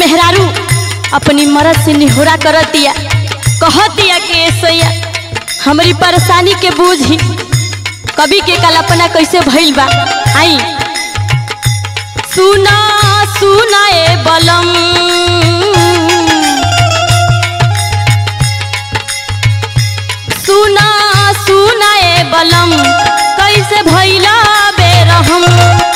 मेहरारू अपनी मर्द से निहोरा करतिया, कहतिया कि सैया हमारी परेशानी के बूझी, कभी के कल्पना कैसे भइल बा। आई सुना सुना ए बलम, सुना सुना ए बलम, कैसे भइला बेरहम।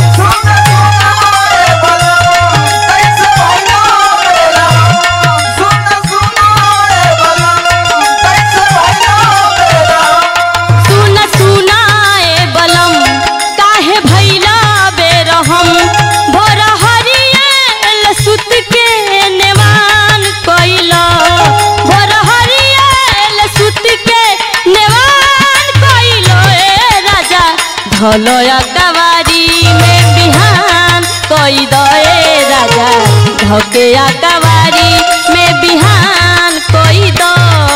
धलोया कवारी में बिहान कोई दे राजा, धोकेया कवारी में बिहान कोई दो।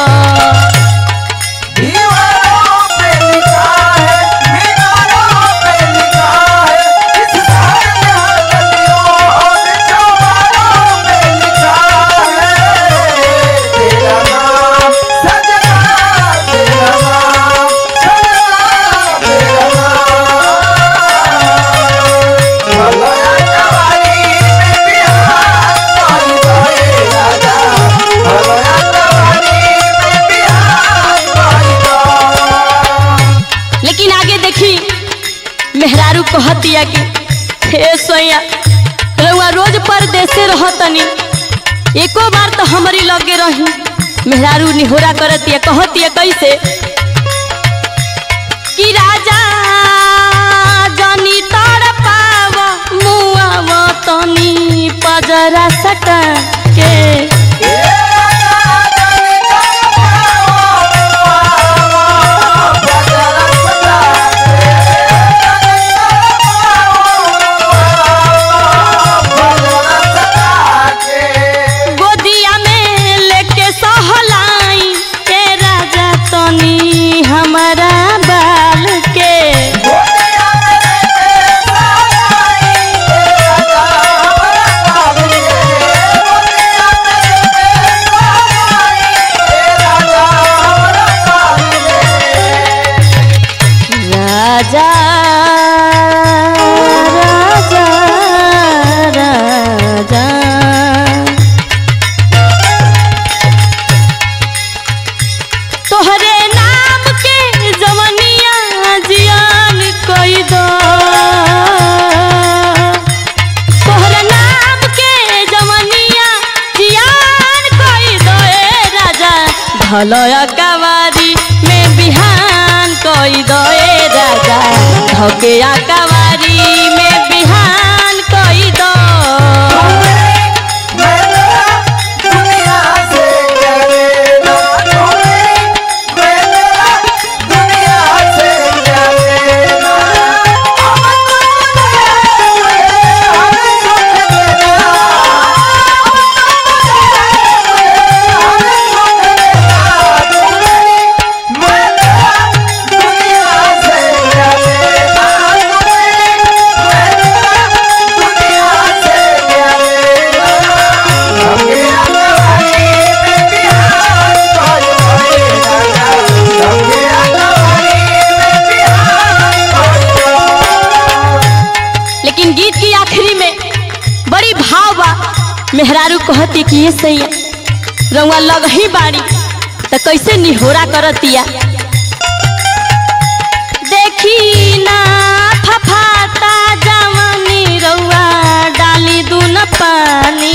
मेहरारू कहतिया कि हे सोया रउआ रोज परदेसे रहतनी, एको बार तो हमारी लगे रही। मेहरारू निहोरा करतिया, कहतिया कैसे कि राजा जनी तड़पाव मुआव तनी पजरा सटा के। राजा राजा राजा तोहरे नाम के जवनिया जियान कोई दो, तोहरे नाम के जवनिया जियान कोई दो ए राजा, भलोया कवारी में बिहान कोई दो ए राजा, धोकेया कवारी में बिहान कोई दो। लेकिन गीत की आखिरी में बड़ी भाव बा। मेहरारू कहती कि ये सही रउआ लग ही बाड़ी तो कैसे निहोरा करतिया, देखी ना फफाता जवानी रउआ डाली दून पानी।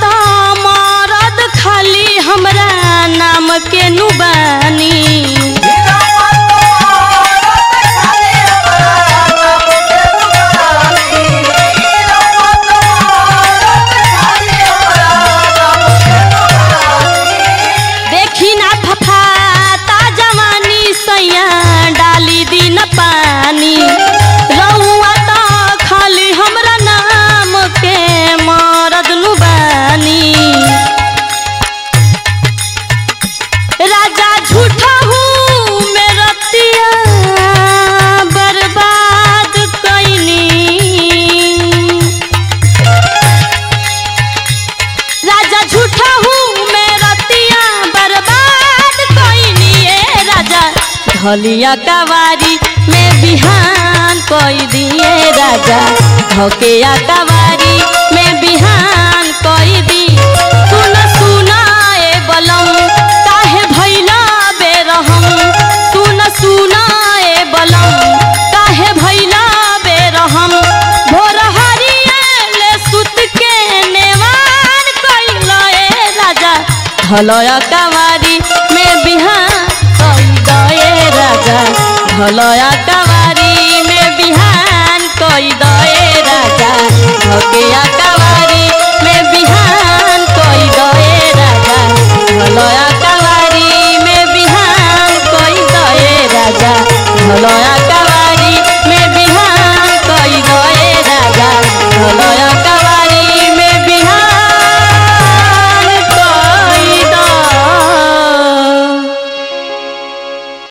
के नुबानी धलिया कवारी में बिहान कोई दिए राजा धोके कवारी में बिहान कोई दी। सुन सुना ए बलम काहे भैला बेरहम, सुन सुना ए बलम काहे भैला बेरहम। भोर हरियाले सुत के नेवान कइला ए राजा धलया कवारी में बिहान कोई दए राजा धलया कवारी में बिहान कोई दए राजा धोके